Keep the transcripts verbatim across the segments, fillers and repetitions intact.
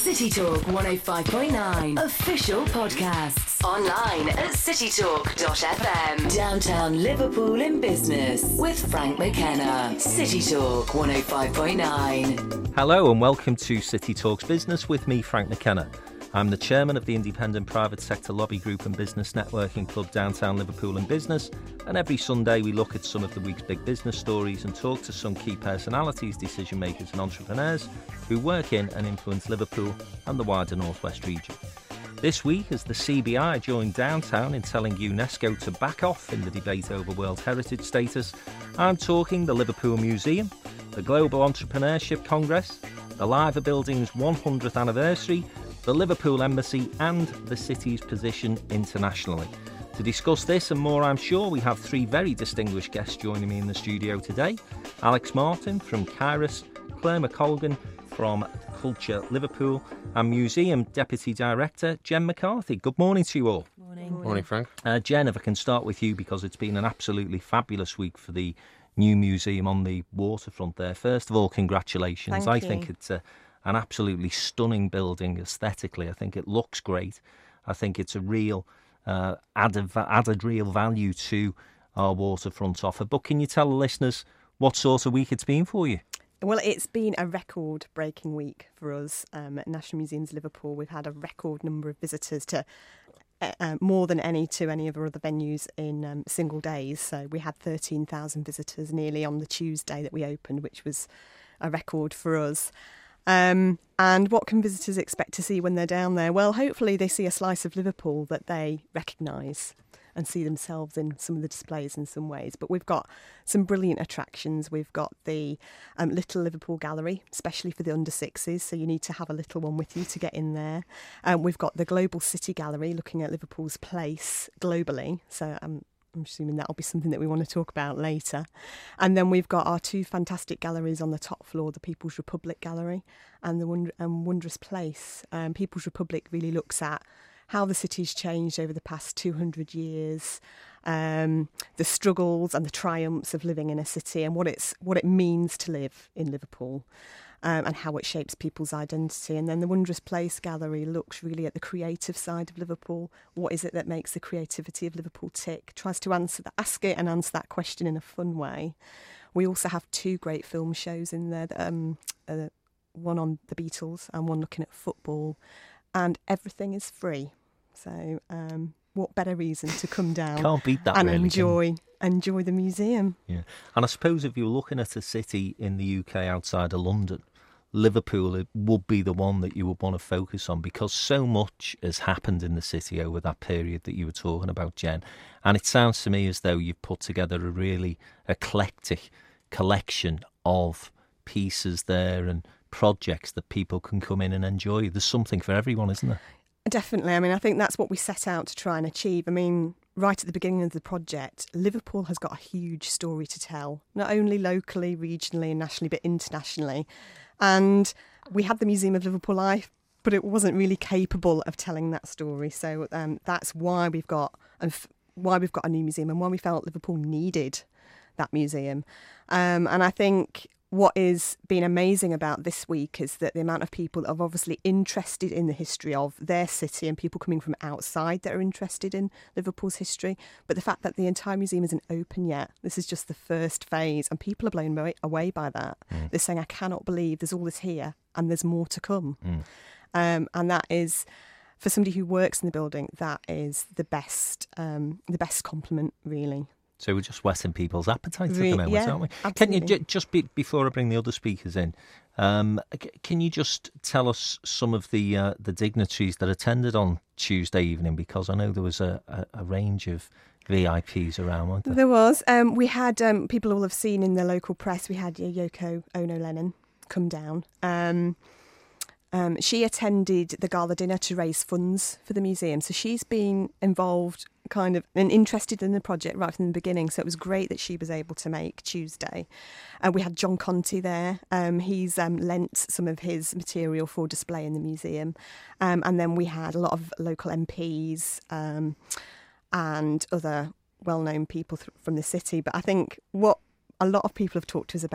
City Talk one oh five point nine official podcasts. Online at city talk dot f m. Downtown Liverpool in business with Frank McKenna. City Talk one oh five point nine. Hello and welcome to City Talks Business with me, Frank McKenna. I'm the chairman of the independent private sector lobby group and business networking club Downtown Liverpool in Business, and every Sunday we look at some of the week's big business stories and talk to some key personalities, decision makers and entrepreneurs who work in and influence Liverpool and the wider North West region. This week, as the C B I joined Downtown in telling UNESCO to back off in the debate over World Heritage status, I'm talking the Liverpool Museum, the Global Entrepreneurship Congress, the Liver Building's one hundredth anniversary, the Liverpool Embassy and the city's position internationally. To discuss this and more, I'm sure we have three very distinguished guests joining me in the studio today. Alex Martin from Kairos, Claire McColgan from Culture Liverpool, and Museum Deputy Director Jen McCarthy. Good morning to you all. Morning. Morning, Frank. Uh, Jen, if I can start with you, because it's been an absolutely fabulous week for the new museum on the waterfront there. First of all, congratulations. Thank I you. think it's a an absolutely stunning building aesthetically. I think it looks great. I think it's a real uh, added, added real value to our waterfront offer. But can you tell the listeners what sort of week it's been for you? Well, it's been a record-breaking week for us um, at National Museums Liverpool. We've had a record number of visitors, to uh, uh, more than any to any of our other venues in um, single days. So we had thirteen thousand visitors nearly on the Tuesday that we opened, which was a record for us. Um, and what can visitors expect to see when they're down there? Well, hopefully they see a slice of Liverpool that they recognise and see themselves in some of the displays in some ways. But we've got some brilliant attractions. We've got the um, Little Liverpool Gallery, especially for the under sixes, so you need to have a little one with you to get in there. Um, we've got the Global City Gallery, looking at Liverpool's place globally. So um, I'm assuming that'll be something that we want to talk about later. And then we've got our two fantastic galleries on the top floor, the People's Republic Gallery and the Wonder- and Wondrous Place. Um, People's Republic really looks at how the city's changed over the past two hundred years, um, the struggles and the triumphs of living in a city and what it's what it means to live in Liverpool. Um, and how it shapes people's identity. And then the Wondrous Place Gallery looks really at the creative side of Liverpool. What is it that makes the creativity of Liverpool tick? Tries to answer that, ask it and answer that question in a fun way. We also have two great film shows in there, um, uh, one on the Beatles and one looking at football. And everything is free. So um, what better reason to come down Can't beat that, and really, enjoy enjoy the museum. Yeah, and I suppose if you're looking at a city in the U K outside of London, Liverpool it would be the one that you would want to focus on, because so much has happened in the city over that period that you were talking about, Jen. And it sounds to me as though you've put together a really eclectic collection of pieces there and projects that people can come in and enjoy. There's something for everyone, isn't there? Definitely. I mean, I think that's what we set out to try and achieve. I mean, right at the beginning of the project, Liverpool has got a huge story to tell, not only locally, regionally and nationally, but internationally. And we had the Museum of Liverpool Life, but it wasn't really capable of telling that story. So um, that's why we've got and f- why we've got a new museum and why we felt Liverpool needed that museum. Um, and I think what is been amazing about this week is that the amount of people that are obviously interested in the history of their city and people coming from outside that are interested in Liverpool's history. But the fact that the entire museum isn't open yet, this is just the first phase, and people are blown away, away by that. Mm. They're saying, I cannot believe there's all this here and there's more to come. Mm. Um, and that is, for somebody who works in the building, that is the best, um, the best compliment, really. So we're just whetting people's appetites Re- at the moment, yeah, aren't we? Absolutely. Can you j- just be, before I bring the other speakers in, um, c- can you just tell us some of the uh, the dignitaries that attended on Tuesday evening? Because I know there was a, a, a range of V I Ps around, weren't there? There was. Um, we had um, people all have seen in the local press. We had Yoko Ono Lennon come down. Um, um, she attended the gala dinner to raise funds for the museum. So she's been involved kind of and interested in the project right from the beginning. So it was great that she was able to make Tuesday. Uh, we had John Conti there. Um, he's um, lent some of his material for display in the museum. Um, and then we had a lot of local M Ps um, and other well-known people th- from the city. But I think what a lot of people have talked to us about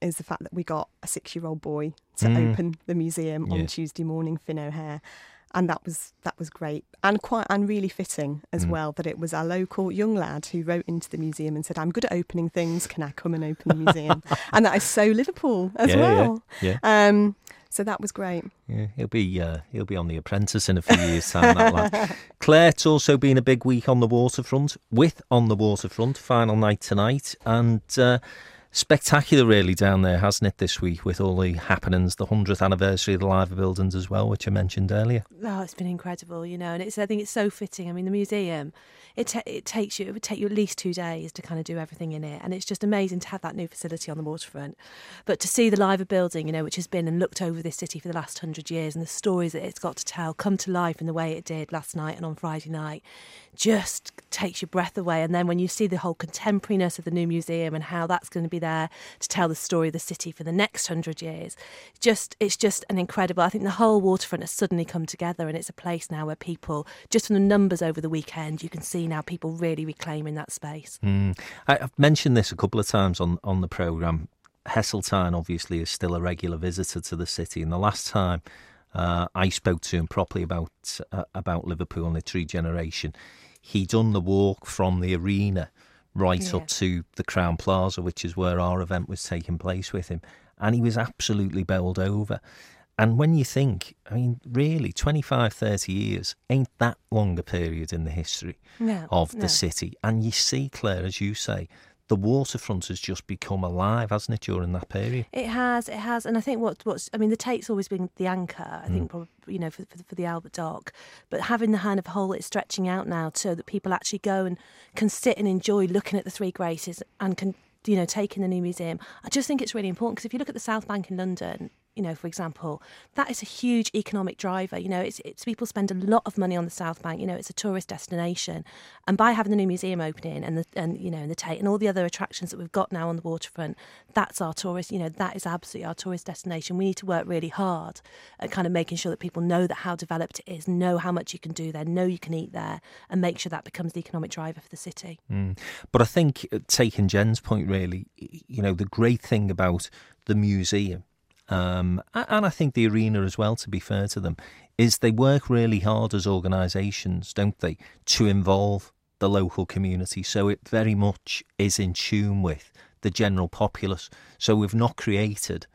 is the fact that we got a six-year-old boy to Mm. open the museum on Yeah. Tuesday morning, Finn O'Hare. And that was that was great and quite and really fitting as Mm. well that it was our local young lad who wrote into the museum and said, "I'm good at opening things. Can I come and open the museum?" And that is so Liverpool as Yeah, well. Yeah, yeah. Um, so that was great. Yeah, he'll be uh, he'll be on The Apprentice in a few years' time. That lad. Claire, it's also been a big week on the waterfront. With On the Waterfront, final night tonight, and uh, spectacular really down there, hasn't it? This week with all the happenings, the hundredth anniversary of the Liver buildings as well, which I mentioned earlier. Oh, it's been incredible, you know, and it's. I think it's so fitting. I mean, the museum, it ta- it takes you. It would take you at least two days to kind of do everything in it, and it's just amazing to have that new facility on the waterfront. But to see the Liver building, you know, which has been and looked over this city for the last hundred years, and the stories that it's got to tell come to life in the way it did last night and on Friday night, just takes your breath away. And then when you see the whole contemporariness of the new museum and how that's going to be there to tell the story of the city for the next hundred years, just it's just an incredible. I think the whole waterfront has suddenly come together, and it's a place now where people, just from the numbers over the weekend, you can see now people really reclaiming that space. Mm. I, I've mentioned this a couple of times on, on the programme. Heseltine obviously is still a regular visitor to the city, and the last time uh, I spoke to him properly about uh, about Liverpool and its regeneration, he done the walk from the arena right Yeah. up to the Crown Plaza, which is where our event was taking place with him, and he was absolutely bowled over. And when you think, I mean, really, twenty-five, thirty years ain't that long a period in the history No, of the no. city. And you see, Claire, as you say, the waterfront has just become alive, hasn't it, during that period? It has, it has, and I think what what's I mean, the Tate's always been the anchor. I think probably you know for for, for the Albert Dock, but having the kind of whole it's stretching out now so that people actually go and can sit and enjoy looking at the Three Graces and can you know take in the new museum. I just think it's really important because if you look at the South Bank in London, you know, for example, that is a huge economic driver. You know, it's, it's people spend a lot of money on the South Bank. You know, it's a tourist destination, and by having the new museum opening and the and you know and the Tate and all the other attractions that we've got now on the waterfront, that's our tourist. You know, that is absolutely our tourist destination. We need to work really hard at kind of making sure that people know that how developed it is, know how much you can do there, know you can eat there, and make sure that becomes the economic driver for the city. Mm. But I think, uh, taking Jen's point, really, you know, the great thing about the museum, Um, and I think the arena as well, to be fair to them, is they work really hard as organisations, don't they, to involve the local community. So it very much is in tune with the general populace. So we've not created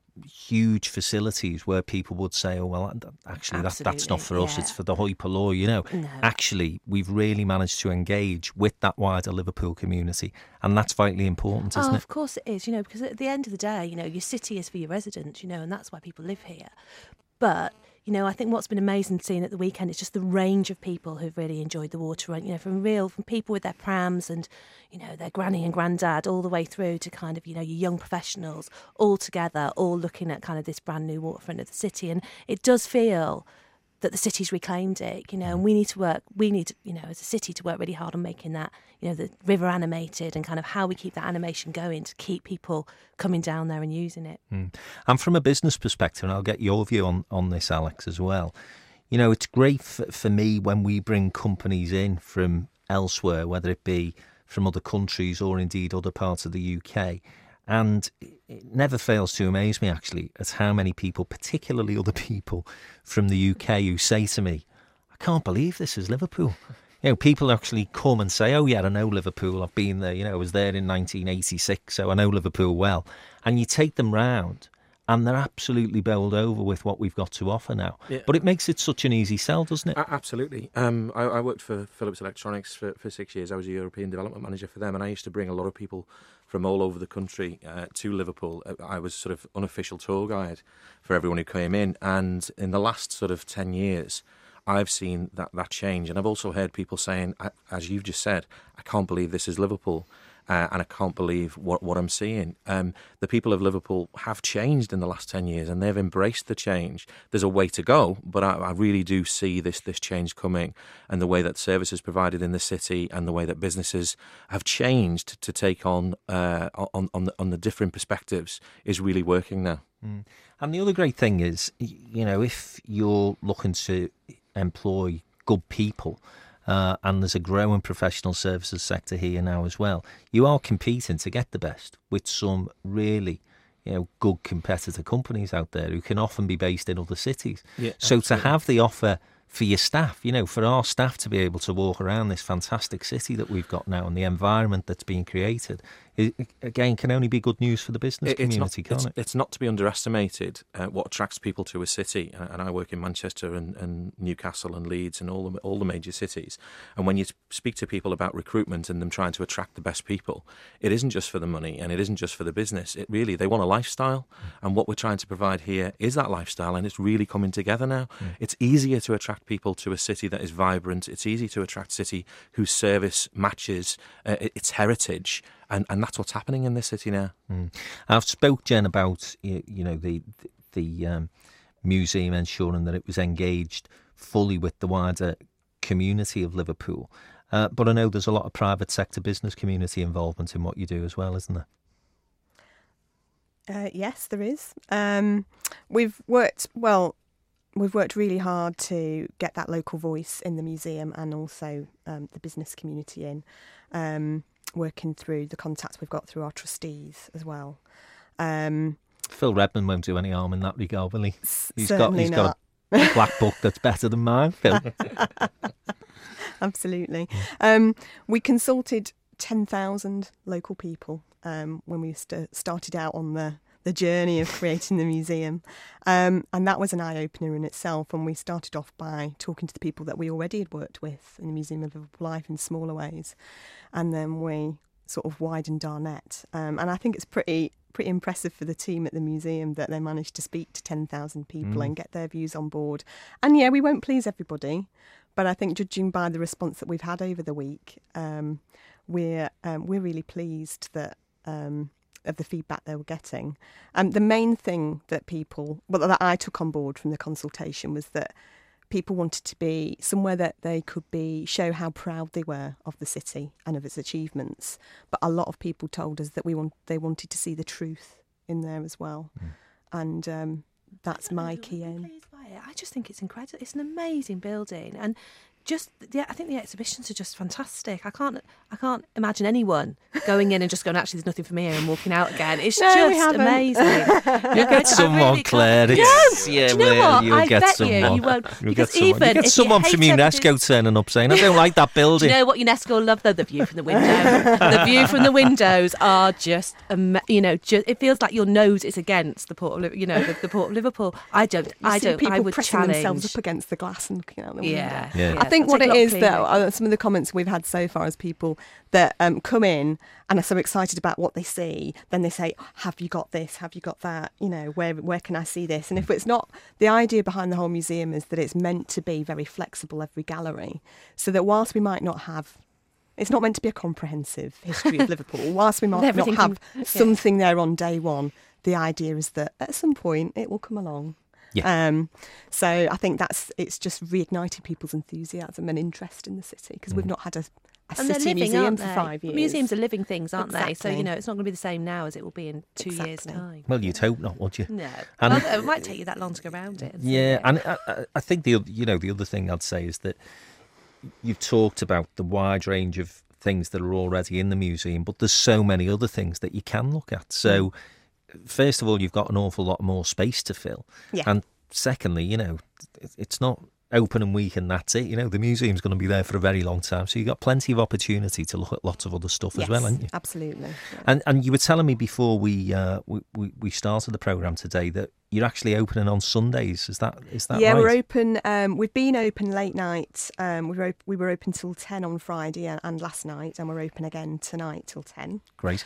huge facilities where people would say, oh, well, actually, that, that's not for us, yeah. it's for the hoi polloi, you know. No. Actually, we've really managed to engage with that wider Liverpool community, and that's vitally important, isn't oh, it? Of course it is, you know, because at the end of the day, you know, your city is for your residents, you know, and that's why people live here. But, you know, I think what's been amazing seeing at the weekend is just the range of people who've really enjoyed the waterfront, you know, from real, from people with their prams and, you know, their granny and granddad all the way through to kind of, you know, your young professionals all together, all looking at kind of this brand new waterfront of the city. And it does feel that the city's reclaimed it, you know, and we need to work, we need, to, you know, as a city to work really hard on making that, you know, the river animated and kind of how we keep that animation going to keep people coming down there and using it. Mm. And from a business perspective, and I'll get your view on, on this, Alex, as well, you know, it's great for, for me when we bring companies in from elsewhere, whether it be from other countries or indeed other parts of the U K. And it never fails to amaze me, actually, at how many people, particularly other people from the U K, who say to me, I can't believe this is Liverpool. You know, people actually come and say, oh, yeah, I know Liverpool. I've been there. You know, I was there in nineteen eighty-six, so I know Liverpool well. And you take them round, and they're absolutely bowled over with what we've got to offer now. Yeah. But it makes it such an easy sell, doesn't it? A- absolutely. Um, I, I worked for Philips Electronics for, for six years. I was a European development manager for them, and I used to bring a lot of people from all over the country uh, to Liverpool. I was sort of unofficial tour guide for everyone who came in, and in the last sort of ten years, I've seen that, that change. And I've also heard people saying, as you've just said, I can't believe this is Liverpool. Uh, and I can't believe what, what I'm seeing. Um, the people of Liverpool have changed in the last ten years, and they've embraced the change. There's a way to go, but I, I really do see this this change coming, and the way that services provided in the city and the way that businesses have changed to take on uh, on on the, on the different perspectives is really working now. Mm. And the other great thing is, you know, if you're looking to employ good people, Uh, and there's a growing professional services sector here now as well, you are competing to get the best with some really, you know, good competitor companies out there who can often be based in other cities. Yeah, so absolutely. to have the offer for your staff, you know, for our staff to be able to walk around this fantastic city that we've got now and the environment that's being created, it, again, can only be good news for the business It- it's community, not, can't it's, it? It's not to be underestimated uh, what attracts people to a city. And, and I work in Manchester and, and Newcastle and Leeds and all the, all the major cities. And when you speak to people about recruitment and them trying to attract the best people, it isn't just for the money and it isn't just for the business. It really, they want a lifestyle. And what we're trying to provide here is that lifestyle, and it's really coming together now. Mm. It's easier to attract people to a city that is vibrant. It's easy to attract a city whose service matches uh, its heritage. And, and that's what's happening in this city now. Mm. I've spoke, Jen, about you, you know the the um, museum ensuring that it was engaged fully with the wider community of Liverpool. Uh, but I know there's a lot of private sector business community involvement in what you do as well, isn't there? Uh, yes, there is. Um, we've worked well. We've worked really hard to get that local voice in the museum and also um, the business community in. Um, working through the contacts we've got through our trustees as well. Um, Phil Redmond won't do any harm in that regard, will he? He's got certainly he's not. got a black book that's better than mine, Phil. Absolutely. Um, we consulted ten thousand local people um, when we st- started out on the, the journey of creating the museum. Um, and that was an eye-opener in itself. And we started off by talking to the people that we already had worked with in the Museum of Liverpool Life in smaller ways. And then we sort of widened our net. Um, and I think it's pretty pretty impressive for the team at the museum that they managed to speak to ten thousand people Mm. and get their views on board. And yeah, we won't please everybody, but I think judging by the response that we've had over the week, um, we're um, we're really pleased that um, of the feedback they were getting. Um, the main thing that people, well, that I took on board from the consultation was that people wanted to be somewhere that they could be show how proud they were of the city and of its achievements. But a lot of people told us that we want they wanted to see the truth in there as well, Mm. and um, that's my key I'm aim. pleased by it. I just think it's incredible. It's an amazing building, and just yeah, I think the exhibitions are just fantastic. I can't I can't imagine anyone going in and just going, actually, there's nothing for me here, and walking out again. It's No, we just haven't. amazing. You'll get someone, Claire. It's, yeah, Do you know well, what? you'll I get bet someone. you you won't. You'll Because get someone. even you get if someone you from hate UNESCO everything- turning up saying, I don't like that Do building. you know what UNESCO will love though? The view from the window. The view from the windows are just, ama- you know, ju- it feels like your nose is against the port of, Liv- you know, the, the port of Liverpool. I don't, You I see don't, people I would pressing challenge. themselves up against the glass and looking out the window. Yeah, Yeah. I think It'll what take it a lot of is, though, cleaning. are some of the comments we've had so far as people that um, come in and are so excited about what they see, then they say, have you got this? Have you got that? You know, where where can I see this? And if it's not, the idea behind the whole museum is that it's meant to be very flexible, every gallery, so that whilst we might not have, it's not meant to be a comprehensive history of Liverpool, whilst we might not Everything have can- yeah. something there on day one, the idea is that at some point it will come along. Yeah. Um, so I think that's it's just reignited people's enthusiasm and interest in the city because we've not had a, a And they're city living, museum aren't for they? five years. Museums are living things, aren't they? So, Exactly. you know, it's not going to be the same now as it will be in two years' Exactly. time. Well, you'd hope not, would you? No. And- Well, it might take you that long to go around it. and see Yeah, it. and I, I- I think the oth- you know the other thing I'd say is that you've talked about the wide range of things that are already in the museum, but there's so many other things that you can look at. So, first of all, you've got an awful lot more space to fill, Yeah. and secondly, you know, it- it's not open and week and that's it. You know, the museum's going to be there for a very long time, so you've got plenty of opportunity to look at lots of other stuff yes, as well, haven't you? absolutely. Yeah. And and you were telling me before we uh, we, we we started the programme today that you're actually opening on Sundays. Is that is that yeah, right? we're open. Um, we've been open late night. Um, we were op- we were open till ten on Friday and, and last night, and we're open again tonight till ten. Great.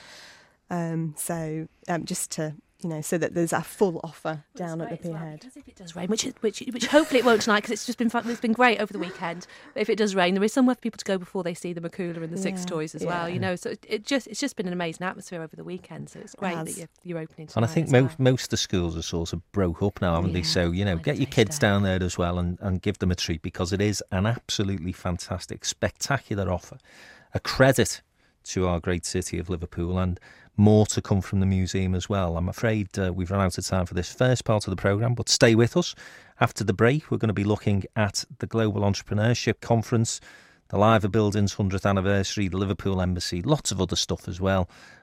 Um, so um, just to you know, so that there's a full offer down at the It's great as well, Pierhead. because if it does rain, which is- which which hopefully it won't tonight, because it's just been fun, it's been great over the weekend. But if it does rain, there is somewhere for people to go before they see the Macula and the Six Yeah, Toys as well. yeah. You know, so it, it just it's just been an amazing atmosphere over the weekend. So it's great that has. you're, you're opening tonight. And I think as most well. most of the schools are sort of broke up now, haven't they? Yeah, So, you know, like get your a kids day. down there as well and, and give them a treat, because it is an absolutely fantastic, spectacular offer. A credit to our great city of Liverpool, and more to come from the museum as well. I'm afraid uh, we've run out of time for this first part of the programme, but stay with us. After the break, we're going to be looking at the Global Entrepreneurship Conference, the Liver Building's hundredth anniversary, the Liverpool Embassy, lots of other stuff as well.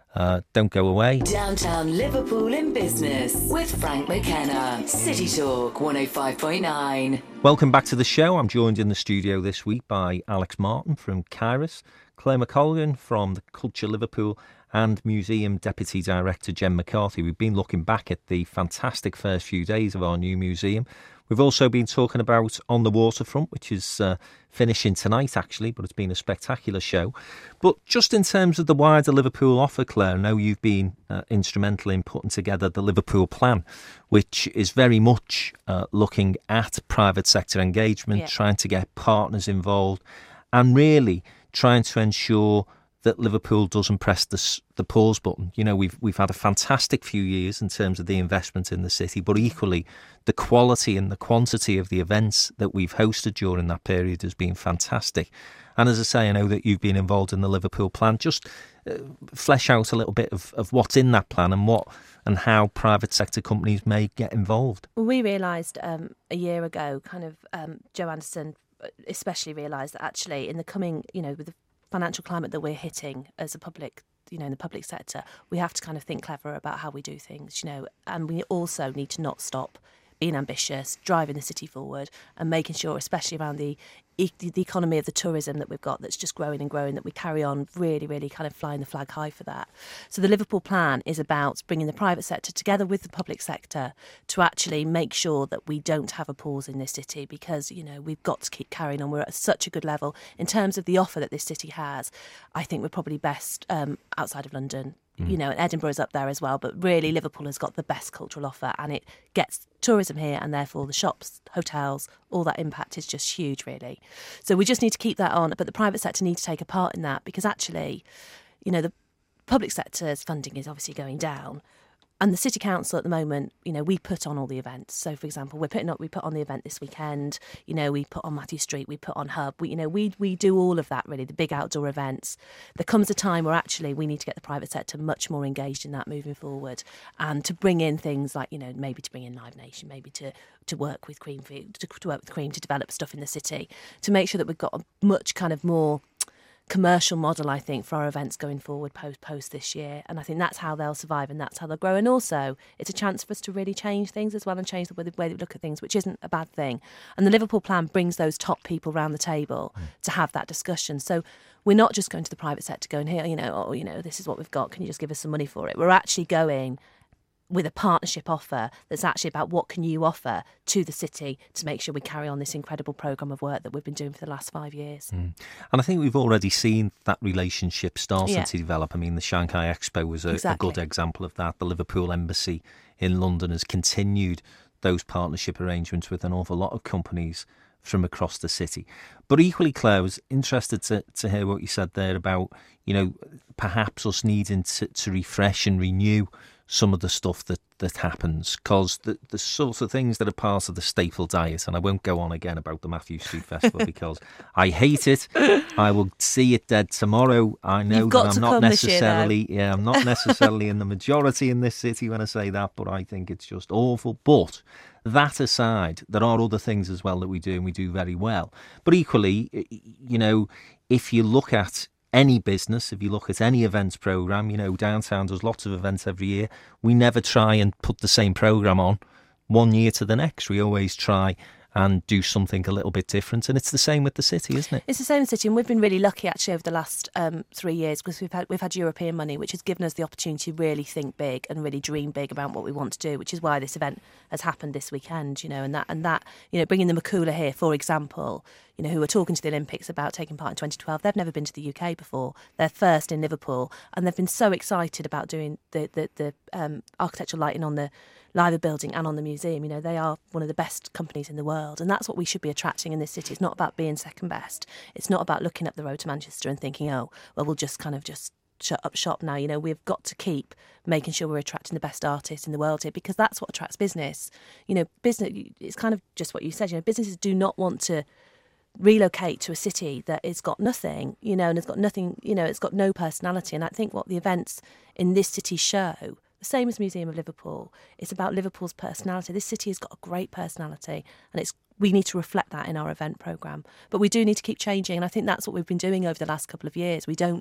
Uh, don't go away. Downtown Liverpool in Business with Frank McKenna. City Talk one oh five point nine. Welcome back to the show. I'm joined in the studio this week by Alex Martin from Kairos, Claire McColgan from the Culture Liverpool, and Museum Deputy Director Jen McCarthy. We've been looking back at the fantastic first few days of our new museum. We've also been talking about On the Waterfront, which is uh, finishing tonight, actually, but it's been a spectacular show. But just in terms of the wider Liverpool offer, Claire, I know you've been uh, instrumental in putting together the Liverpool Plan, which is very much uh, looking at private sector engagement, Yeah. trying to get partners involved, and really trying to ensure that Liverpool doesn't press the, the pause button. You know, we've we've had a fantastic few years in terms of the investment in the city, but equally the quality and the quantity of the events that we've hosted during that period has been fantastic. And as I say, I know that you've been involved in the Liverpool Plan. Just uh, flesh out a little bit of, of what's in that plan and what and how private sector companies may get involved. Well, we realised um, a year ago, kind of, um, Joe Anderson especially realised that actually in the coming, you know, with the financial climate that we're hitting as a public, you know, in the public sector, we have to kind of think clever about how we do things, you know, and we also need to not stop being ambitious, driving the city forward and making sure, especially around the the economy of the tourism that we've got that's just growing and growing, that we carry on really, really kind of flying the flag high for that. So the Liverpool Plan is about bringing the private sector together with the public sector to actually make sure that we don't have a pause in this city, because, you know, we've got to keep carrying on. We're at such a good level in terms of the offer that this city has. I think we're probably best um, outside of London. You know, and Edinburgh's up there as well, but really Liverpool has got the best cultural offer, and it gets tourism here, and therefore the shops, hotels, all that impact is just huge, really. So we just need to keep that on, but the private sector need to take a part in that, because actually, you know, the public sector's funding is obviously going down. And the City Council at the moment, you know, we put on all the events. So, for example, we're putting up, we put on the event this weekend. You know, we put on Matthew Street, we put on Hub. We, you know, we we do all of that, really, the big outdoor events. There comes a time where actually we need to get the private sector much more engaged in that moving forward, and to bring in things like, you know, maybe to bring in Live Nation, maybe to to work with Cream, to, to work with Cream to develop stuff in the city, to make sure that we've got a much kind of more commercial model, I think, for our events going forward post post this year. And I think that's how they'll survive and that's how they'll grow. And also it's a chance for us to really change things as well, and change the way, the way that we look at things, which isn't a bad thing. And the Liverpool Plan brings those top people around the table mm. to have that discussion. So we're not just going to the private sector going, here, you know, oh, you know, this is what we've got, can you just give us some money for it? We're actually going with a partnership offer that's actually about what can you offer to the city to make sure we carry on this incredible programme of work that we've been doing for the last five years. Mm. And I think we've already seen that relationship starting yeah. to develop. I mean, the Shanghai Expo was a, exactly. a good example of that. The Liverpool Embassy in London has continued those partnership arrangements with an awful lot of companies from across the city. But equally, Claire, I was interested to, to hear what you said there about, you know, perhaps us needing to, to refresh and renew some of the stuff that, that happens, because the, the sort of things that are part of the staple diet, and I won't go on again about the Matthew Street Festival because I hate it. I will see it dead tomorrow. I know You've got that I'm to not come this year, necessarily, yeah, I'm not necessarily in the majority in this city when I say that, but I think it's just awful. But that aside, there are other things as well that we do, and we do very well. But equally, you know, if you look at any business, if you look at any events programme, you know, Downtown does lots of events every year. We never try and put the same programme on one year to the next. We always try and do something a little bit different. And it's the same with the city, isn't it? It's the same with the city, and we've been really lucky actually over the last um, three years because we've had we've had European money, which has given us the opportunity to really think big and really dream big about what we want to do, which is why this event has happened this weekend, you know, and that, and that, you know, bringing the Makula here, for example, you know, who were talking to the Olympics about taking part in twenty twelve. They've never been to the U K before. They're first in Liverpool, and they've been so excited about doing the the, the um, architectural lighting on the Liver building and on the museum. You know, they are one of the best companies in the world, and that's what we should be attracting in this city. It's not about being second best. It's not about looking up the road to Manchester and thinking, oh, well, we'll just kind of just shut up shop now. You know, we've got to keep making sure we're attracting the best artists in the world here, because that's what attracts business. You know, business, it's kind of just what you said, you know, businesses do not want to relocate to a city that has got nothing, you know, and it's got nothing, you know, it's got no personality. And I think what the events in this city show, the same as Museum of Liverpool, it's about Liverpool's personality. This city has got a great personality, and it's we need to reflect that in our event programme. But we do need to keep changing, and I think that's what we've been doing over the last couple of years. We don't,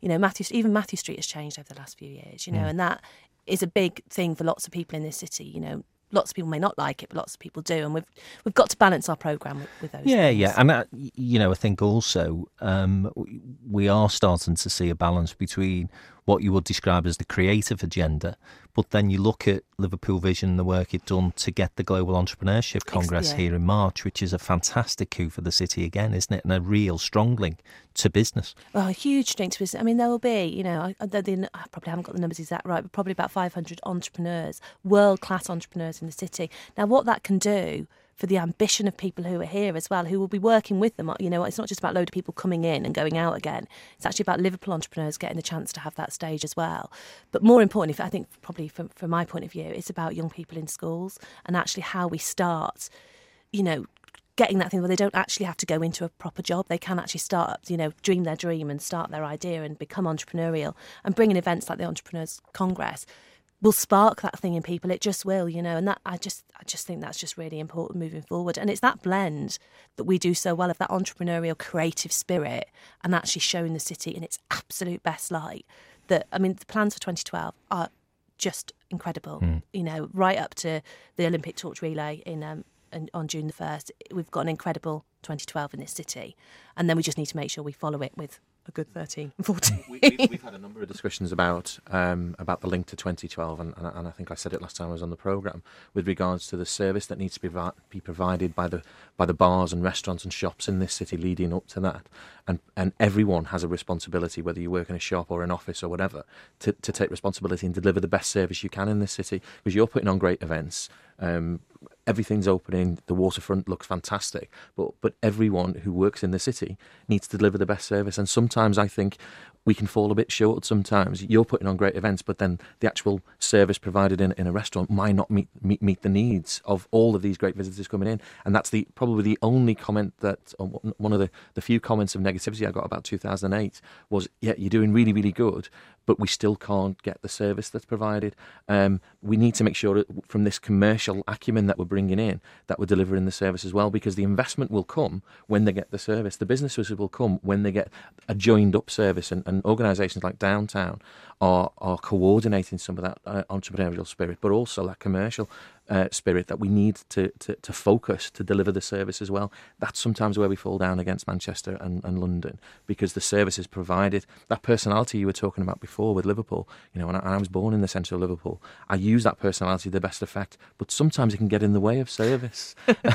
You know, Matthew, even Matthew Street has changed over the last few years, you know, Mm. and that is a big thing for lots of people in this city, you know. Lots of people may not like it, but lots of people do, and we've we've got to balance our programme with, with those Yeah, things. yeah, and that, you know, I think also um, we are starting to see a balance between what you would describe as the creative agenda, but then you look at Liverpool Vision and the work it's done to get the Global Entrepreneurship Congress yeah. here in March, which is a fantastic coup for the city again, isn't it? And a real strong link to business. Well, a huge strength to business. I mean, there will be, you know, I, I, the, I probably haven't got the numbers exact right, but probably about five hundred entrepreneurs, world-class entrepreneurs in the city. Now, what that can do for the ambition of people who are here as well, who will be working with them. You know, it's not just about a load of people coming in and going out again. It's actually about Liverpool entrepreneurs getting the chance to have that stage as well. But more importantly, I think probably from, from my point of view, it's about young people in schools and actually how we start, you know, getting that thing where they don't actually have to go into a proper job. They can actually start, you know, dream their dream and start their idea and become entrepreneurial, and bring in events like the Entrepreneurs Congress will spark that thing in people. It just will, you know, and that I just I just think that's just really important moving forward. And it's that blend that we do so well of that entrepreneurial creative spirit and actually showing the city in its absolute best light. That, I mean, the plans for twenty twelve are just incredible, mm. you know, right up to the Olympic torch relay in um, in, on June the first. We've got an incredible twenty twelve in this city, and then we just need to make sure we follow it with a good thirteen and fourteen. we, we've, we've had a number of discussions about um, about the link to twenty twelve, and, and, and I think I said it last time I was on the programme, with regards to the service that needs to be, vi- be provided by the by the bars and restaurants and shops in this city leading up to that. And and everyone has a responsibility, whether you work in a shop or an office or whatever, to, to take responsibility and deliver the best service you can in this city, because you're putting on great events. Um, everything's opening, the waterfront looks fantastic, but but everyone who works in the city needs to deliver the best service. And sometimes I think we can fall a bit short sometimes. You're putting on great events, but then the actual service provided in, in a restaurant might not meet, meet meet the needs of all of these great visitors coming in. And that's the probably the only comment that, or one of the, the few comments of negativity I got about two thousand eight was, yeah, you're doing really, really good, but we still can't get the service that's provided. Um, we need to make sure that from this commercial acumen that we're bringing in, that we're delivering the service as well, because the investment will come when they get the service. The businesses will come when they get a joined up service, and, and organisations like Downtown are, are coordinating some of that uh, entrepreneurial spirit, but also that commercial uh, spirit that we need to, to, to focus to deliver the service as well. That's sometimes where we fall down against Manchester and, and London, because the service is provided. That personality you were talking about before with Liverpool, you know, when I, I was born in the centre of Liverpool, I use that personality to the best effect, but sometimes it can get in the way of service.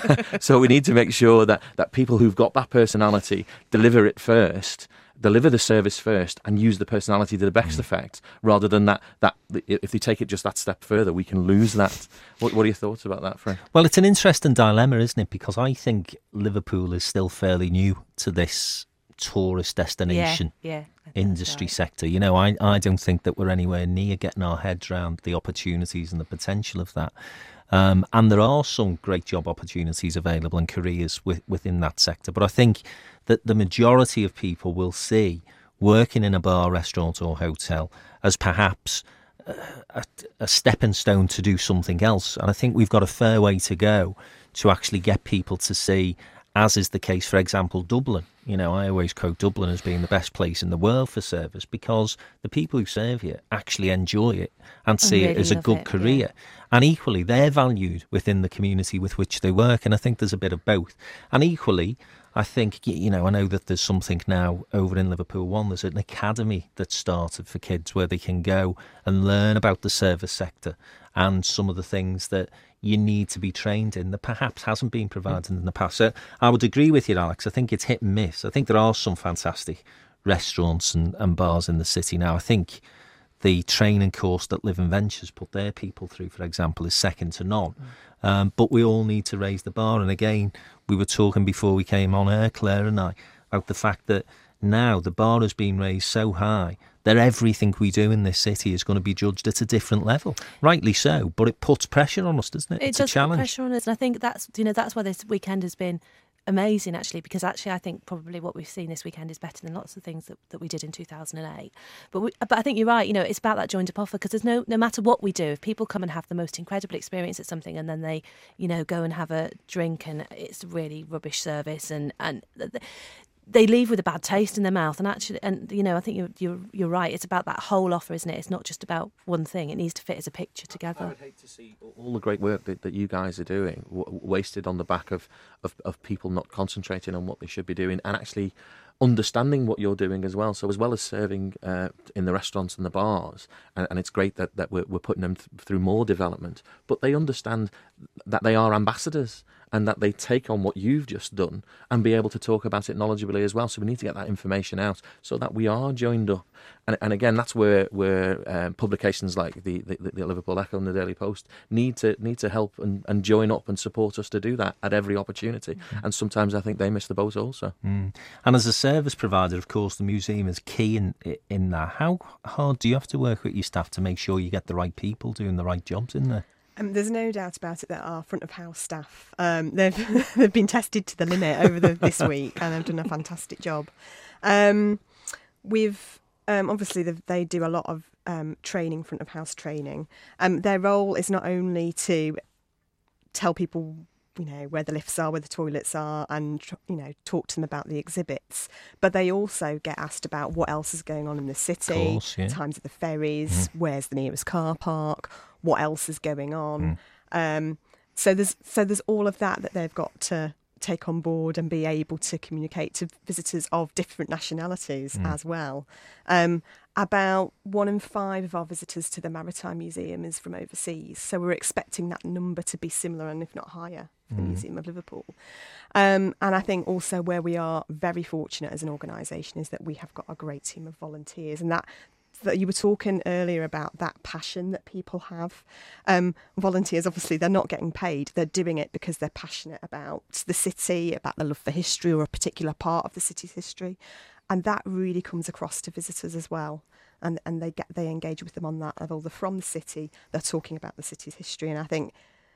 So we need to make sure that, that people who've got that personality deliver it first, deliver the service first, and use the personality to the best mm. effect, rather than that, that if they take it just that step further, we can lose that. What, what are your thoughts about that, Frank? Well, it's an interesting dilemma, isn't it? Because I think Liverpool is still fairly new to this tourist destination yeah, yeah, industry right. sector. You know, I, I don't think that we're anywhere near getting our heads around the opportunities and the potential of that. Um, and there are some great job opportunities available and careers with, within that sector. But I think that the majority of people will see working in a bar, restaurant or hotel as perhaps a, a stepping stone to do something else. And I think we've got a fair way to go to actually get people to see, as is the case, for example, Dublin. You know, I always quote Dublin as being the best place in the world for service, because the people who serve here actually enjoy it and see really it as a good it, career. Yeah. And equally, they're valued within the community with which they work. And I think there's a bit of both. And equally, I think, you know, I know that there's something now over in Liverpool One. There's an academy that started for kids where they can go and learn about the service sector and some of the things that you need to be trained in that perhaps hasn't been provided in the past. So I would agree with you, Alex. I think it's hit and miss. I think there are some fantastic restaurants and, and bars in the city now. I think the training course that Living Ventures put their people through, for example, is second to none. Mm. Um, but we all need to raise the bar. And again, we were talking before we came on air, Claire and I, about the fact that now the bar has been raised so high that everything we do in this city is going to be judged at a different level. Rightly so, but it puts pressure on us, doesn't it? It It's does a challenge. put pressure on us, and I think that's you know that's why this weekend has been amazing, actually, because actually I think probably what we've seen this weekend is better than lots of things that, that we did in two thousand eight. But we, but I think you're right. You know, it's about that joined up offer, because there's no no matter what we do, if people come and have the most incredible experience at something and then they you know go and have a drink and it's really rubbish service and and. The, they leave with a bad taste in their mouth. And actually, and you know, I think you're you're, you're right. It's about that whole offer, isn't it? It's not just about one thing. It needs to fit as a picture together. I would hate to see all the great work that, that you guys are doing w- wasted on the back of, of, of people not concentrating on what they should be doing and actually understanding what you're doing as well. So as well as serving uh, in the restaurants and the bars, and, and it's great that, that we're, we're putting them th- through more development, but they understand that they are ambassadors and that they take on what you've just done and be able to talk about it knowledgeably as well. So we need to get that information out so that we are joined up. And, and again, that's where where um, publications like the, the, the Liverpool Echo and the Daily Post need to need to help and, and join up and support us to do that at every opportunity. Mm. And sometimes I think they miss the boat also. Mm. And as a service provider, of course, the museum is key in in that. How hard do you have to work with your staff to make sure you get the right people doing the right jobs in there? Um, there's no doubt about it that our front of house staff, um, they've they've been tested to the limit over the, this week, and they've done a fantastic job. Um, we've um, obviously they do a lot of um, training, front of house training. Um, their role is not only to tell people, you know, where the lifts are, where the toilets are, and, you know, talk to them about the exhibits, but they also get asked about what else is going on in the city, course, yeah. times of the ferries, mm. where's the nearest car park, what else is going on. Mm. Um, so there's so there's all of that that they've got to take on board and be able to communicate to visitors of different nationalities mm. as well. Um, about one in five of our visitors to the Maritime Museum is from overseas, so we're expecting that number to be similar and if not higher for mm. the Museum of Liverpool. Um, and I think also where we are very fortunate as an organisation is that we have got a great team of volunteers, and that that you were talking earlier about that passion that people have. Um, volunteers, obviously, they're not getting paid. They're doing it because they're passionate about the city, about the love for history or a particular part of the city's history. And that really comes across to visitors as well. And and they get they engage with them on that level. They're from the city. They're talking about the city's history. And I think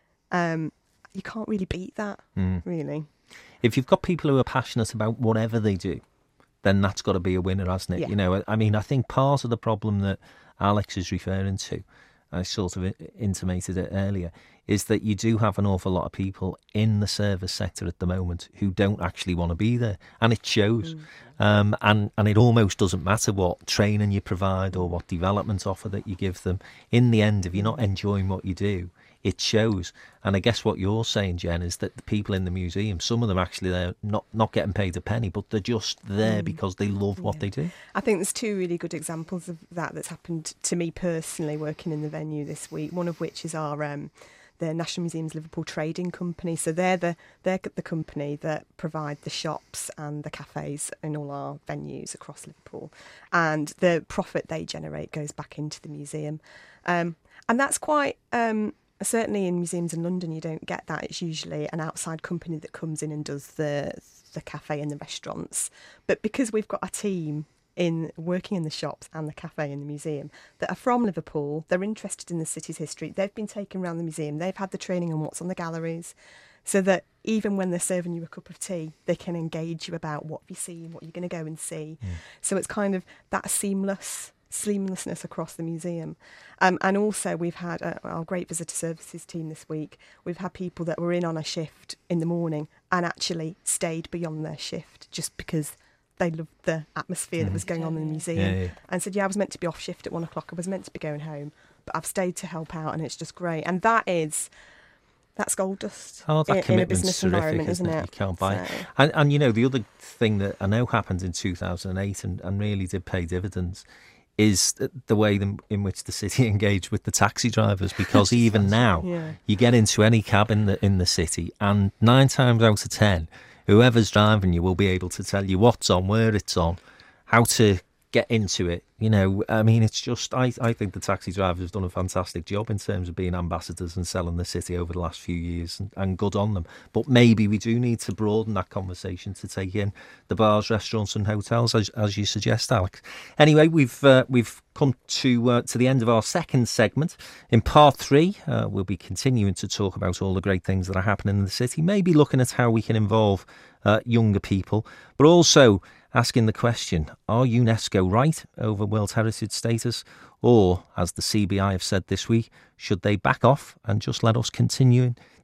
um, you can't really beat that, mm. really. If you've got people who are passionate about whatever they do, then that's got to be a winner, hasn't it? Yeah. You know, I mean, I think part of the problem that Alex is referring to, I sort of intimated it earlier, is that you do have an awful lot of people in the service sector at the moment who don't actually want to be there, and it shows. Mm. Um, and, and it almost doesn't matter what training you provide or what development offer that you give them. In the end, if you're not enjoying what you do, it shows. And I guess what you're saying, Jen, is that the people in the museum, some of them actually, they're not, not getting paid a penny, but they're just there mm. because they love what yeah. they do. I think there's two really good examples of that that's happened to me personally working in the venue this week, one of which is our um, the National Museums Liverpool Trading Company. So they're the they're the company that provide the shops and the cafes in all our venues across Liverpool, and the profit they generate goes back into the museum, um, and that's quite. Um, Certainly in museums in London, you don't get that. It's usually an outside company that comes in and does the the cafe and the restaurants. But because we've got a team in working in the shops and the cafe in the museum that are from Liverpool, they're interested in the city's history. They've been taken around the museum. They've had the training on what's on the galleries, so that even when they're serving you a cup of tea, they can engage you about what have you seen, what you're going to go and see. Mm. So it's kind of that seamless. seamlessness across the museum. Um, and also we've had uh, our great visitor services team this week. We've had people that were in on a shift in the morning and actually stayed beyond their shift just because they loved the atmosphere mm. that was going on in the museum yeah, yeah. and said, yeah, I was meant to be off shift at one o'clock. I was meant to be going home, but I've stayed to help out, and it's just great. And that is... That's gold dust oh, that in, in a business terrific, environment, isn't it? it? You can't buy so. it. And, and, you know, the other thing that I know happened in two thousand eight and, and really did pay dividends is the way in which the city engaged with the taxi drivers, because even now yeah. you get into any cab in the in the city and nine times out of ten, whoever's driving you will be able to tell you what's on, where it's on, how to get into it. You know, I mean, it's just, I, I think the taxi drivers have done a fantastic job in terms of being ambassadors and selling the city over the last few years, and, and good on them. But maybe we do need to broaden that conversation to take in the bars, restaurants and hotels, as, as you suggest, Alex. Anyway, we've uh, we've come to uh, to the end of our second segment. In part three, uh, we'll be continuing to talk about all the great things that are happening in the city, maybe looking at how we can involve uh, younger people, but also asking the question, are UNESCO right over World Heritage status? Or, as the C B I have said this week, should they back off and just let us continue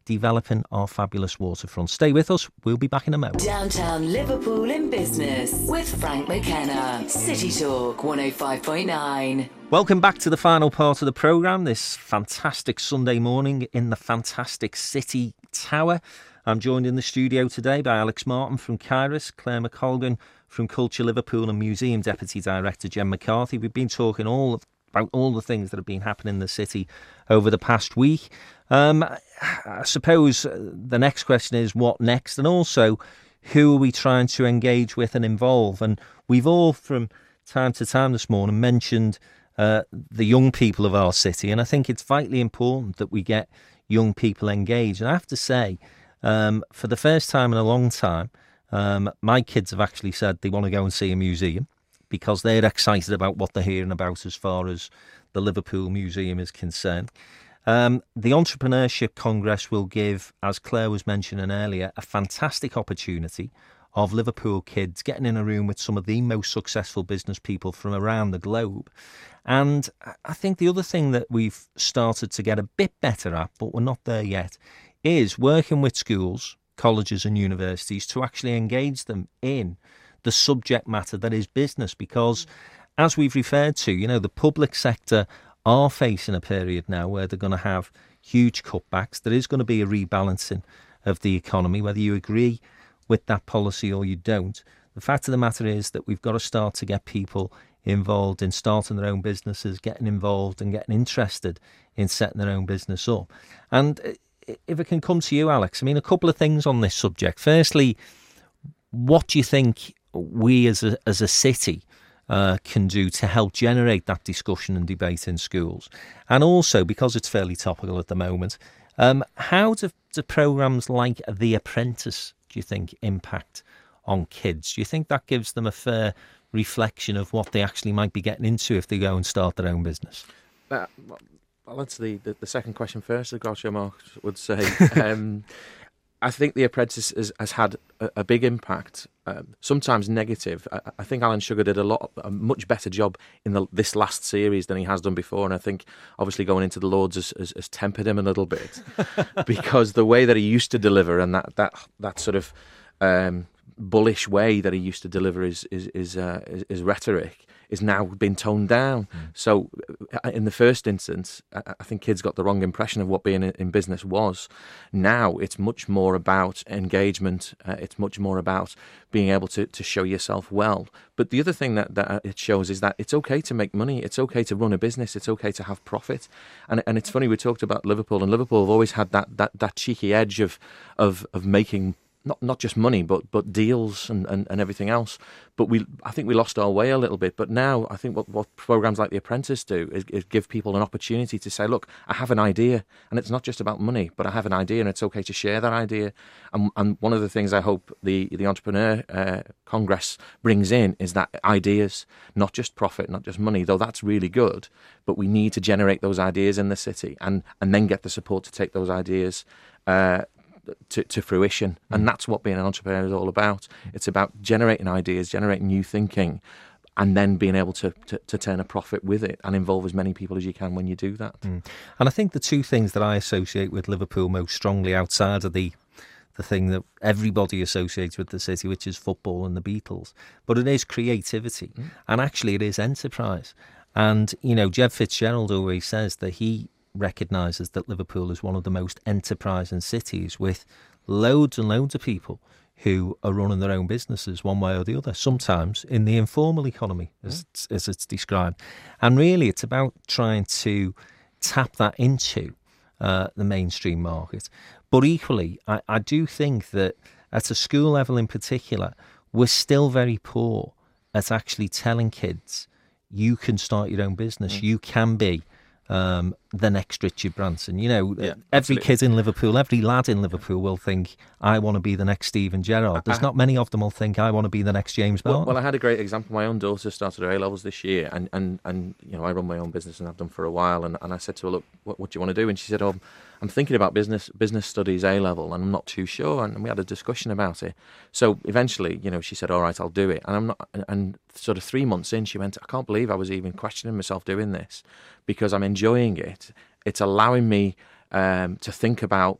developing our fabulous waterfront. Stay with us. We'll be back in a moment. Downtown Liverpool in Business with Frank McKenna. City Talk one oh five point nine. Welcome back to the final part of the programme this fantastic Sunday morning in the fantastic City Tower. I'm joined in the studio today by Alex Martin from Kairos, Claire McColgan from Culture Liverpool, and Museum Deputy Director Jen McCarthy. We've been talking all of, about all the things that have been happening in the city over the past week. Um, I suppose the next question is what next, and also who are we trying to engage with and involve? And we've all, from time to time this morning, mentioned uh, the young people of our city, and I think it's vitally important that we get young people engaged. And I have to say, um, for the first time in a long time, um, my kids have actually said they want to go and see a museum because they're excited about what they're hearing about as far as the Liverpool Museum is concerned. Um, the Entrepreneurship Congress will give, as Claire was mentioning earlier, a fantastic opportunity of Liverpool kids getting in a room with some of the most successful business people from around the globe. And I think the other thing that we've started to get a bit better at, but we're not there yet, is working with schools, colleges and universities to actually engage them in the subject matter that is business. Because, as we've referred to, you know, the public sector are facing a period now where they're going to have huge cutbacks. There is going to be a rebalancing of the economy, whether you agree with that policy or you don't. The fact of the matter is that we've got to start to get people involved in starting their own businesses, getting involved and getting interested in setting their own business up. And if it can come to you, Alex, I mean, a couple of things on this subject. Firstly, what do you think we as a, as a city uh, can do to help generate that discussion and debate in schools? And also, because it's fairly topical at the moment, um, how do, do programmes like The Apprentice, do you think, impact on kids? Do you think that gives them a fair reflection of what they actually might be getting into if they go and start their own business? Uh, well, I'll answer the, the, the second question first, as Groucho Marx would say. um, I think The Apprentice has, has had a, a big impact, um, sometimes negative. I, I think Alan Sugar did a lot, a much better job in the, this last series than he has done before, and I think obviously going into the Lords has, has, has tempered him a little bit because the way that he used to deliver and that that that sort of um, bullish way that he used to deliver his his his, uh, his, his rhetoric is now been toned down. Mm. So in the first instance, I think kids got the wrong impression of what being in business was. Now it's much more about engagement. Uh, it's much more about being able to, to show yourself well. But the other thing that, that it shows is that it's okay to make money. It's okay to run a business. It's okay to have profit. And and it's funny, we talked about Liverpool, and Liverpool have always had that that, that cheeky edge of of of making Not not just money, but but deals and, and, and everything else. But we, I think we lost our way a little bit. But now I think what, what programs like The Apprentice do is, is give people an opportunity to say, look, I have an idea, and it's not just about money, but I have an idea, and it's okay to share that idea. And, and one of the things I hope the the Entrepreneur uh, Congress brings in is that ideas, not just profit, not just money, though that's really good. But we need to generate those ideas in the city, and and then get the support to take those ideas Uh, To, to fruition. And that's what being an entrepreneur is all about. It's about generating ideas, generating new thinking, and then being able to, to, to turn a profit with it and involve as many people as you can when you do that. Mm. And I think the two things that I associate with Liverpool most strongly, outside of the the thing that everybody associates with the city, which is football and the Beatles, but it is creativity. Mm. And actually it is enterprise. And, you know, Jeb Fitzgerald always says that he recognises that Liverpool is one of the most enterprising cities, with loads and loads of people who are running their own businesses one way or the other, sometimes in the informal economy, as, mm. as it's described. And really it's about trying to tap that into uh, the mainstream market. But equally, I, I do think that at a school level in particular, we're still very poor at actually telling kids, you can start your own business, mm. you can be Um, the next Richard Branson. You know, yeah, every kid in Liverpool, every lad in Liverpool will think, I want to be the next Steven Gerrard. There's I, not many of them will think, I want to be the next James Bond. Well, well, I had a great example. My own daughter started her A-levels this year, and, and, and you know, I run my own business and I've done for a while, and, and I said to her, look, what, what do you want to do? And she said, oh, I'm thinking about business business studies A-level, and I'm not too sure, and we had a discussion about it. So eventually, you know, she said, all right, I'll do it. And I'm not, and sort of three months in, she went, I can't believe I was even questioning myself doing this, because I'm enjoying it. It's allowing me um, to think about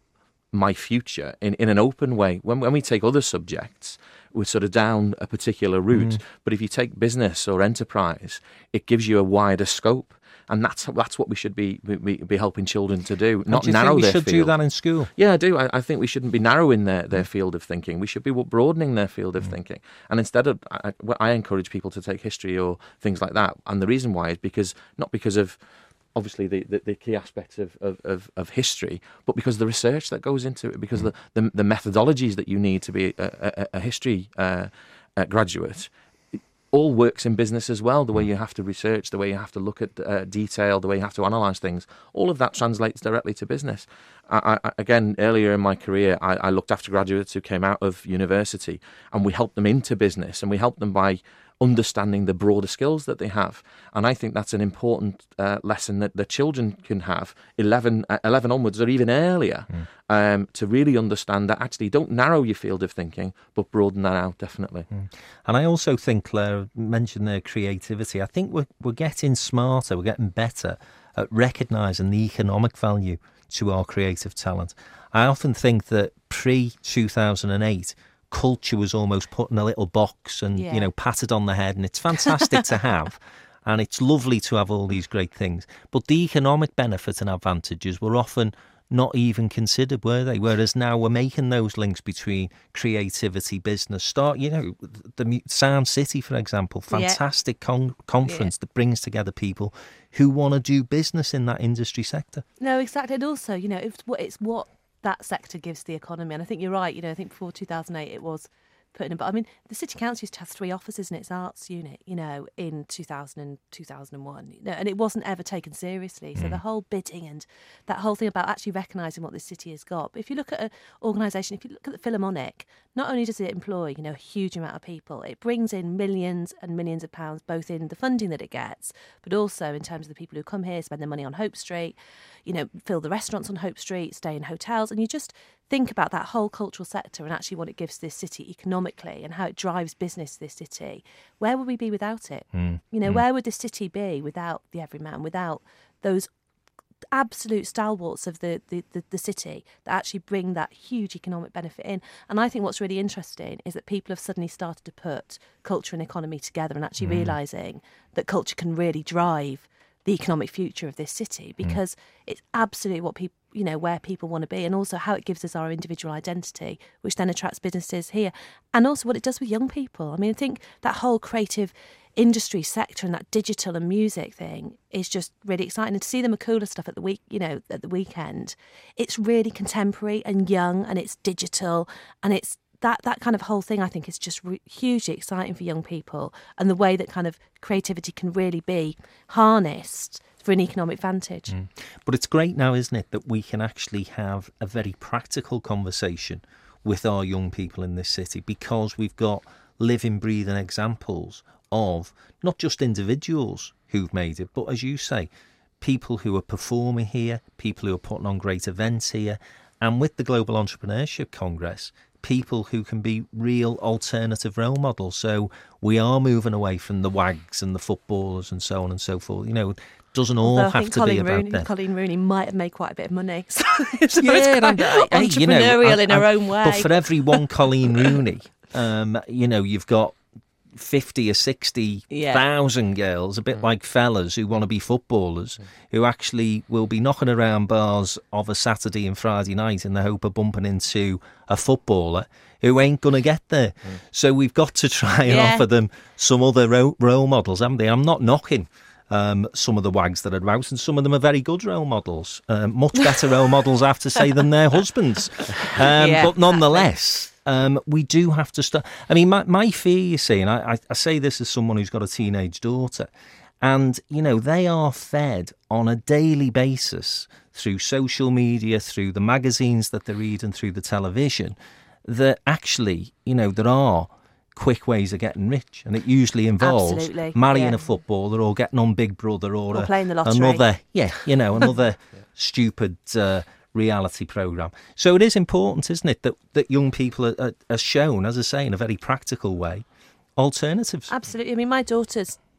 my future in, in an open way. When, when we take other subjects, we're sort of down a particular route. Mm. But if you take business or enterprise, it gives you a wider scope. And that's that's what we should be be, be helping children to do, not do you narrow think we their should field. do that in school? Yeah, I do. I, I think we shouldn't be narrowing their, their field of thinking. We should be broadening their field of mm. thinking. And instead of, I, I encourage people to take history or things like that. And the reason why is because, not because of, obviously, the, the, the key aspects of, of, of, of history, but because of the research that goes into it, because mm. the, the, the methodologies that you need to be a, a, a history uh, a graduate all works in business as well. The way you have to research, the way you have to look at uh, detail, the way you have to analyse things, all of that translates directly to business. I, I, again, earlier in my career, I, I looked after graduates who came out of university, and we helped them into business, and we helped them by understanding the broader skills that they have. And I think that's an important uh, lesson that the children can have eleven, uh, eleven onwards or even earlier mm. um, to really understand that actually don't narrow your field of thinking, but broaden that out, definitely. Mm. And I also think, Claire mentioned their creativity. I think we're, we're getting smarter, we're getting better at recognising the economic value to our creative talent. I often think that pre two thousand eight, culture was almost put in a little box and, yeah. you know, patted on the head, and it's fantastic to have, and it's lovely to have all these great things. But the economic benefit and advantages were often not even considered, were they? Whereas now we're making those links between creativity, business, start, you know, the Sound City, for example, fantastic yeah. con- conference yeah. that brings together people who want to do business in that industry sector. No, exactly. And also, you know, it's what, it's what that sector gives the economy. And I think you're right, you know, I think before two thousand eight it was put in, but I mean, the City Council used to have three offices in its arts unit, you know, in two thousand and two thousand one, you know, and it wasn't ever taken seriously. So mm. the whole bidding and that whole thing about actually recognising what this city has got. But if you look at an organisation, if you look at the Philharmonic, not only does it employ, you know, a huge amount of people, it brings in millions and millions of pounds, both in the funding that it gets, but also in terms of the people who come here, spend their money on Hope Street, you know, fill the restaurants on Hope Street, stay in hotels, and you just think about that whole cultural sector and actually what it gives this city economically and how it drives business to this city. Where would we be without it? Mm. You know, mm. where would this city be without the everyman, without those absolute stalwarts of the, the, the, the city that actually bring that huge economic benefit in? And I think what's really interesting is that people have suddenly started to put culture and economy together and actually mm. realising that culture can really drive the economic future of this city, because mm. it's absolutely what people, you know, where people want to be, and also how it gives us our individual identity, which then attracts businesses here, and also what it does with young people. I mean, I think that whole creative industry sector and that digital and music thing is just really exciting. And to see the Makula stuff at the week, you know, at the weekend, it's really contemporary and young, and it's digital, and it's that that kind of whole thing, I think, is just re- hugely exciting for young people, and the way that kind of creativity can really be harnessed for an economic vantage. Mm. But it's great now, isn't it, that we can actually have a very practical conversation with our young people in this city, because we've got living, breathing examples of not just individuals who've made it, but, as you say, people who are performing here, people who are putting on great events here, and with the Global Entrepreneurship Congress, people who can be real alternative role models. So we are moving away from the wags and the footballers and so on and so forth. You know, it doesn't all Although have to Colleen be about Rooney, them. Colleen Rooney might have made quite a bit of money. So, so yeah, it's and, uh, hey, entrepreneurial you know, in her own way. But for every one Colleen Rooney, um, you know, you've got fifty or sixty thousand yeah. girls, a bit mm. like fellas who want to be footballers, mm. who actually will be knocking around bars of a Saturday and Friday night in the hope of bumping into a footballer who ain't going to get there. Mm. So we've got to try and yeah. offer them some other ro- role models, haven't they? I'm not knocking um, some of the wags that are out, and some of them are very good role models, um, much better role models, I have to say, than their husbands. Um, yeah, but nonetheless... Um, we do have to start. I mean, my, my fear, you see, and I, I say this as someone who's got a teenage daughter, and, you know, they are fed on a daily basis through social media, through the magazines that they read and through the television, that actually, you know, there are quick ways of getting rich, and it usually involves Absolutely. marrying yeah. a footballer or getting on Big Brother or, or a, playing the lottery. another, yeah, you know, another yeah. stupid... Uh, reality programme. So it is important, isn't it, that, that young people are, are, are shown, as I say, in a very practical way, alternatives. Absolutely. I mean, my daughter's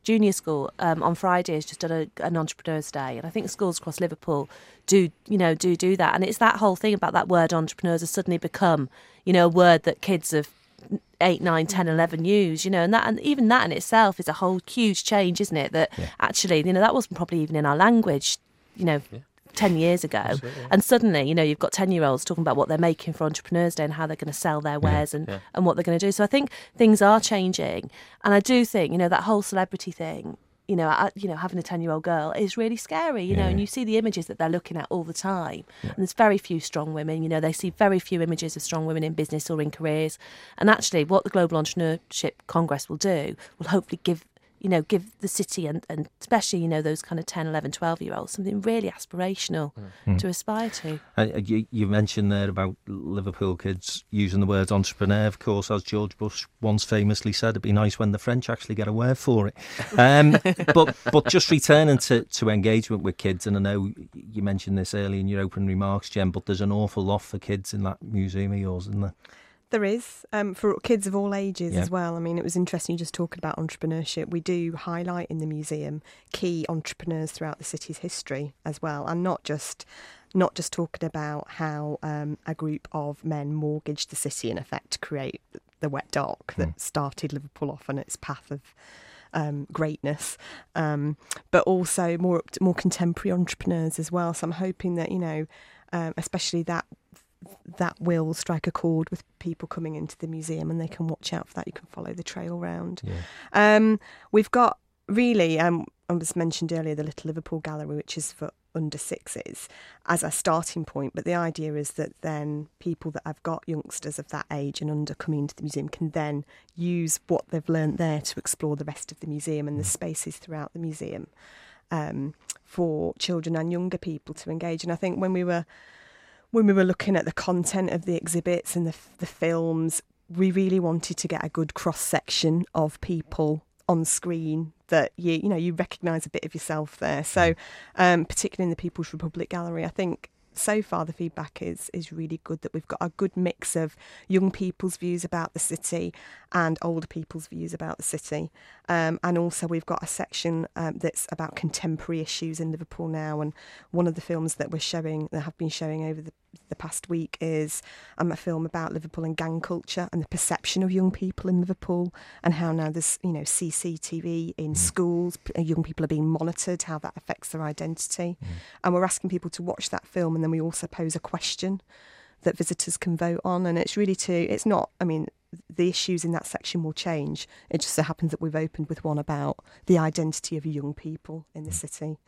Junior School um, on Friday has just done a, an Entrepreneurs Day, and I think schools across Liverpool do, you know, do do that. And it's that whole thing about that word entrepreneurs has suddenly become, you know, a word that kids of eight, nine, ten, eleven use, you know, and that, and even that in itself is a whole huge change, isn't it? That yeah. actually, you know, that wasn't probably even in our language, you know, yeah. ten years ago. Absolutely, yeah. And suddenly, you know, you've got ten-year-olds talking about what they're making for Entrepreneurs Day and how they're going to sell their wares yeah. and, yeah. and what they're going to do. So I think things are changing. And I do think, you know, that whole celebrity thing, you know, I, you know, having a ten-year-old girl is really scary, you yeah. know, and you see the images that they're looking at all the time. Yeah. And there's very few strong women, you know, they see very few images of strong women in business or in careers. And actually what the Global Entrepreneurship Congress will do will hopefully give, you know, give the city and, and especially, you know, those kind of ten, eleven, twelve-year-olds something really aspirational mm. to aspire to. Uh, you, you mentioned there about Liverpool kids using the word entrepreneur. Of course, as George Bush once famously said, it'd be nice when the French actually get a word for it. Um, but but just returning to, to engagement with kids, and I know you mentioned this early in your opening remarks, Jen, but there's an awful lot for kids in that museum of yours, isn't there? There is, um, for kids of all ages yeah. as well. I mean, it was interesting just talking about entrepreneurship. We do highlight in the museum key entrepreneurs throughout the city's history as well, and not just not just talking about how um, a group of men mortgaged the city in effect to create the wet dock that mm. started Liverpool off on its path of um, greatness, um, but also more more contemporary entrepreneurs as well. So I'm hoping that, you know, um, especially that. that will strike a chord with people coming into the museum, and they can watch out for that. You can follow the trail round. Yeah. Um, we've got really, um, I was mentioned earlier, the Little Liverpool Gallery, which is for under sixes as a starting point. But the idea is that then people that have got youngsters of that age and under coming into the museum can then use what they've learnt there to explore the rest of the museum and the spaces throughout the museum um, for children and younger people to engage. And I think when we were When we were looking at the content of the exhibits and the, the films, we really wanted to get a good cross-section of people on screen that you you know you recognise a bit of yourself there. So um, particularly in the People's Republic Gallery, I think so far the feedback is is really good, that we've got a good mix of young people's views about the city and older people's views about the city. Um, and also we've got a section um, that's about contemporary issues in Liverpool now. And one of the films that we're showing, that have been showing over the, the past week, is um, a film about Liverpool and gang culture and the perception of young people in Liverpool, and how now there's, you know, C C T V in mm. schools, young people are being monitored, how that affects their identity. Mm. And we're asking people to watch that film, and then we also pose a question that visitors can vote on. And it's really to, it's not, I mean, the issues in that section will change. It just so happens that we've opened with one about the identity of young people in the city.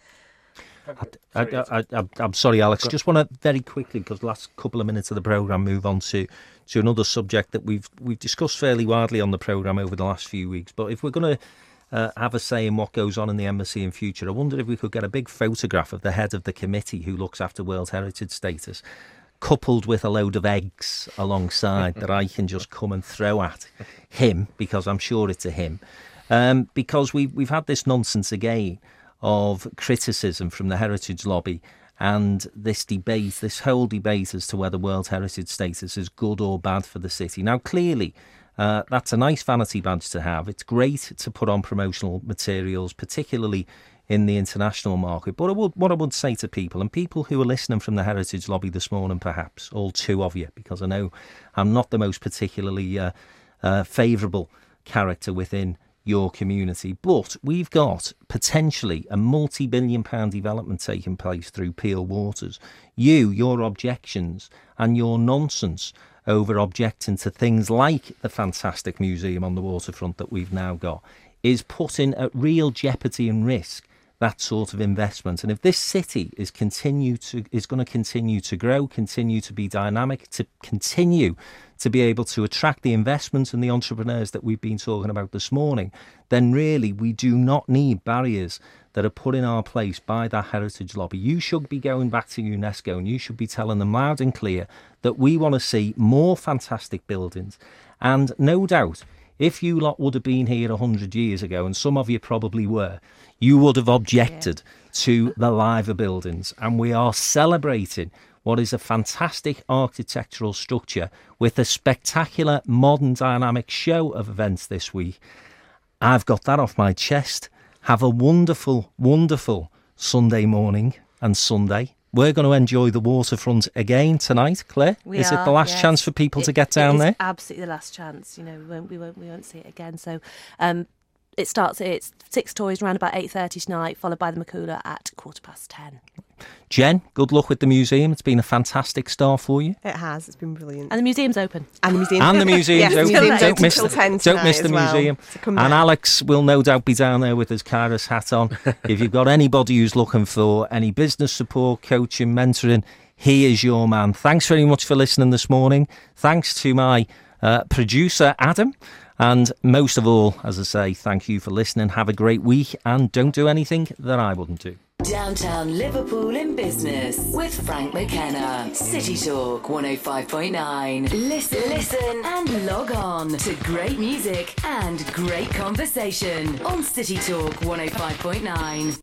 I, I, I, I'm sorry, Alex. Just want to very quickly, because the last couple of minutes of the programme, move on to, to another subject that we've we've discussed fairly widely on the programme over the last few weeks. But if we're going to uh, have a say in what goes on in the embassy in future, I wondered if we could get a big photograph of the head of the committee who looks after World Heritage status, coupled with a load of eggs alongside that I can just come and throw at him, because I'm sure it's a him. Um, because we, we've had this nonsense again of criticism from the Heritage Lobby and this debate, this whole debate as to whether World Heritage status is good or bad for the city. Now, clearly, uh, that's a nice vanity badge to have. It's great to put on promotional materials, particularly in the international market. But I would, what I would say to people, and people who are listening from the Heritage Lobby this morning, perhaps, all two of you, because I know I'm not the most particularly uh, uh, favourable character within your community, but we've got potentially a multi-billion pound development taking place through Peel Waters. You, your objections and your nonsense over objecting to things like the fantastic museum on the waterfront that we've now got is putting at real jeopardy and risk that sort of investment. And if this city is continue to is going to continue to grow, continue to be dynamic, to continue to be able to attract the investment and the entrepreneurs that we've been talking about this morning, then really we do not need barriers that are put in our place by that Heritage Lobby. You should be going back to UNESCO and you should be telling them loud and clear that we want to see more fantastic buildings. And no doubt, if you lot would have been here one hundred years ago, and some of you probably were, you would have objected yeah. to the Liver buildings. And we are celebrating what is a fantastic architectural structure with a spectacular modern dynamic show of events this week. I've got that off my chest. Have a wonderful, wonderful Sunday morning and Sunday. We're going to enjoy the waterfront again tonight, Claire. We Is are, it the last yes. chance for people it, to get down it is there? Absolutely the last chance. You know, we won't, we won't, we won't see it again. So, um, it starts. It's six toys around about eight thirty tonight, followed by the Makula at quarter past ten. Jen, good luck with the museum. It's been a fantastic start for you. It has. It's been brilliant. And the museum's open. And the museum. And the museum's yes, the open. museum's Don't open miss till the, ten don't tonight miss the as well. museum. So come And down. Alex will no doubt be down there with his Kairos hat on. If you've got anybody who's looking for any business support, coaching, mentoring, he is your man. Thanks very much for listening this morning. Thanks to my uh, producer, Adam. And most of all, as I say, thank you for listening. Have a great week and don't do anything that I wouldn't do. Downtown Liverpool in Business with Frank McKenna. City Talk one oh five point nine. Listen, listen and log on to great music and great conversation on City Talk one oh five point nine.